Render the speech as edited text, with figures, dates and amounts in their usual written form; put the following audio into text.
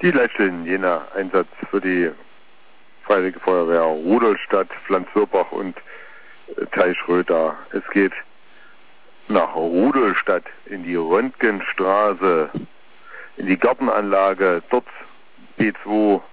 Die letzten Jena Einsatz für die Freiwillige Feuerwehr Rudolstadt, Pflanzwirbach und Teichroda. Es geht nach Rudolstadt in die Röntgenstraße, in die Gartenanlage, dort B2